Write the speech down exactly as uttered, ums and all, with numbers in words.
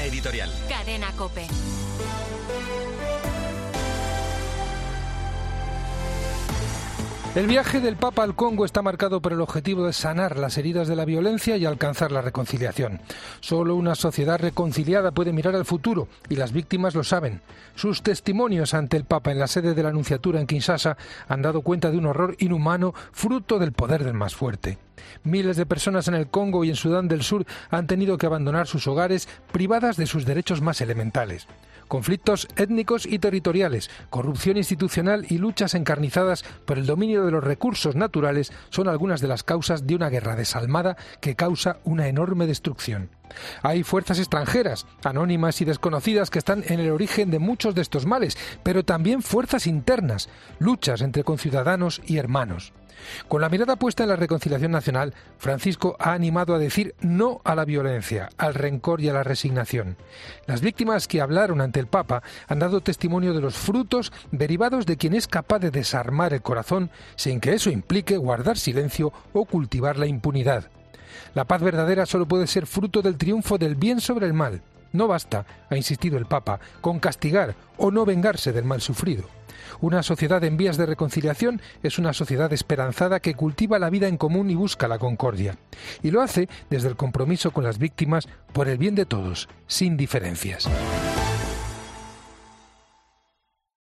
Línea editorial. Cadena COPE. El viaje del Papa al Congo está marcado por el objetivo de sanar las heridas de la violencia y alcanzar la reconciliación. Solo una sociedad reconciliada puede mirar al futuro, y las víctimas lo saben. Sus testimonios ante el Papa en la sede de la Nunciatura en Kinshasa han dado cuenta de un horror inhumano fruto del poder del más fuerte. Miles de personas en el Congo y en Sudán del Sur han tenido que abandonar sus hogares privadas de sus derechos más elementales. Conflictos étnicos y territoriales, corrupción institucional y luchas encarnizadas por el dominio de los recursos naturales son algunas de las causas de una guerra desalmada que causa una enorme destrucción. Hay fuerzas extranjeras, anónimas y desconocidas, que están en el origen de muchos de estos males, pero también fuerzas internas, luchas entre conciudadanos y hermanos. Con la mirada puesta en la reconciliación nacional, Francisco ha animado a decir no a la violencia, al rencor y a la resignación. Las víctimas que hablaron ante el Papa han dado testimonio de los frutos derivados de quien es capaz de desarmar el corazón sin que eso implique guardar silencio o cultivar la impunidad. La paz verdadera solo puede ser fruto del triunfo del bien sobre el mal. No basta, ha insistido el Papa, con castigar o no vengarse del mal sufrido. Una sociedad en vías de reconciliación es una sociedad esperanzada que cultiva la vida en común y busca la concordia. Y lo hace desde el compromiso con las víctimas por el bien de todos, sin diferencias.